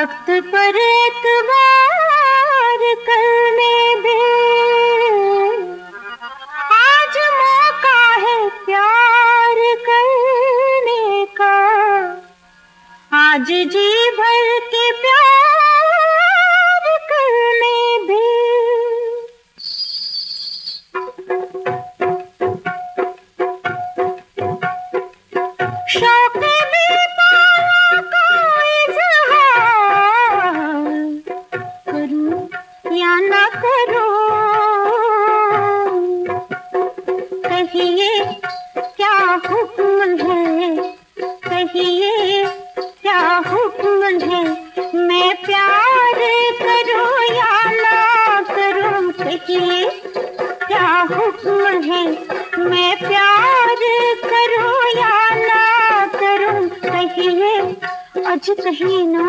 वक्त पर एतबार करने दे, आज मौका है प्यार करने का, आज जी भर के प्यार करने दे। शौक बेताब का इज़हार करूं या ना करूं, कहिए क्या हुक्म है, कहिए क्या हुक्म है, मैं प्यार करूं या ना करूं, कहिए क्या हुक्म है, मैं प्यार करूं या ना करूं, कहिए आज कहीं ना।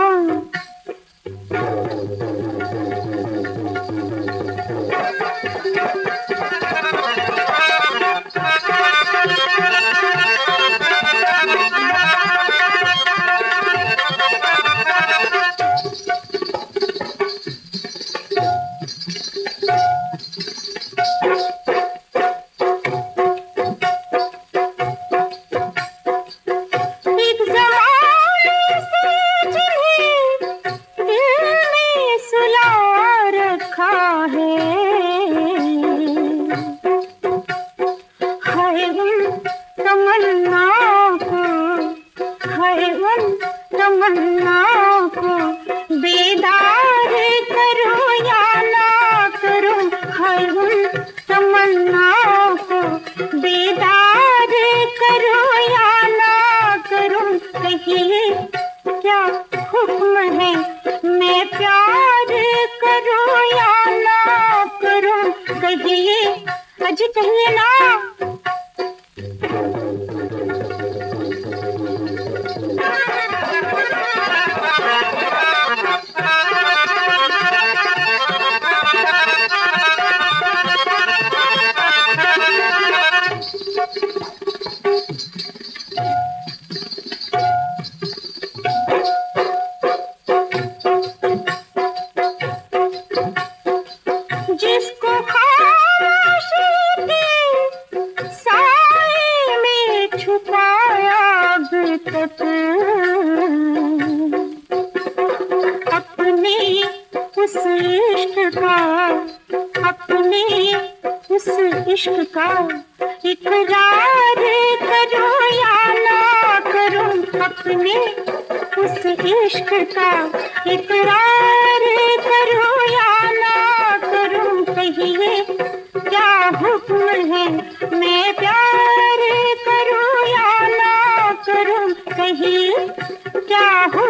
एक ज़माने से जिन्हें दिल में सुला रखा है, हाय उन तमन्नाओं को, हाय उन तमन्नाओं को बेदार करूं या ना करूं, हाय उन तमन्नाओं को बेदार करूं या ना करूं, कहिए क्या हुक्म है, मैं प्यार करूं या ना करूं, कहिए आज कहिए ना। जिसको खामोशी के साए में छुपाया अब तक, अपने उस इश्क का, अपने उस इश्क का इकरार करूं या ना करूं, अपने उस इश्क का इकरार करूं या ना करूं, कहिए क्या हुक्म है, मैं प्यार करूं या ना करूं, कहिए क्या